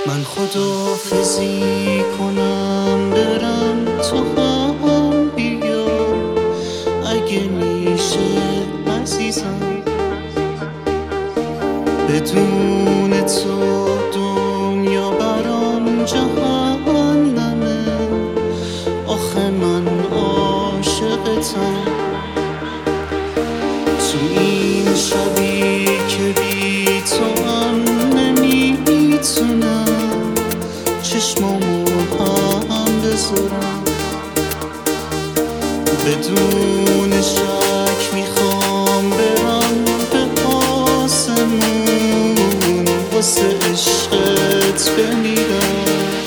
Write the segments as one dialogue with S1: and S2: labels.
S1: من خداحافظی کنم برم، تو هم بیا اگه میشه عزیزم. بدون تو دنیا برام جهنمه، آخه من عاشقتم. تو این شبی که بی تو هم نمیتونم چشمامو هم بذارم. بدون شک میخوام برم به آسمون، واسه عشقت بمیرم.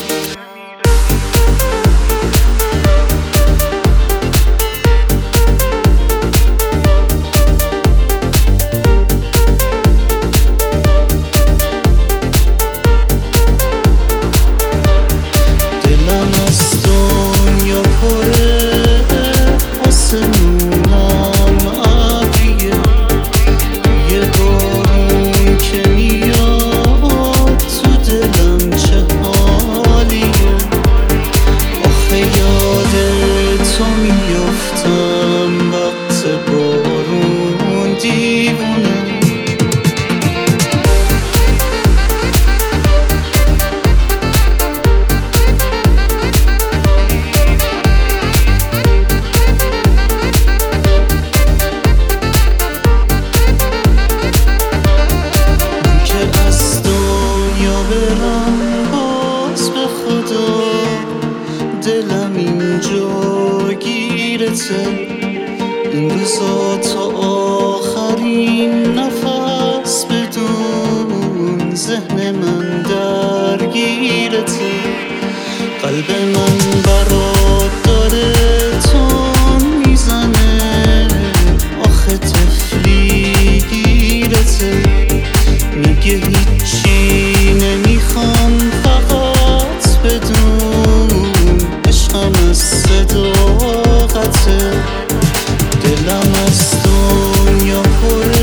S1: میافتم وقت بارون دیوونه. من که از دنیا برم باز به خدا دلم اینجا گیرته. این روزا تا آخرین نفس بدون ذهن من درگیرته. قلب من برات داره تون میزنه، آخه طفلی گیرته. میگه هیچی نمیخوام فقط بدون عشقم از صداقته. دلم از دنیا پره